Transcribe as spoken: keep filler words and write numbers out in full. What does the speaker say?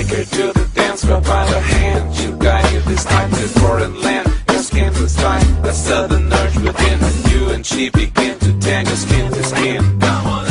Take her to the dance floor by the hand. She'll guide you this time to foreign land. Your skin to spine, a sudden urge within you and she begin to tangle skin to skin. Come on.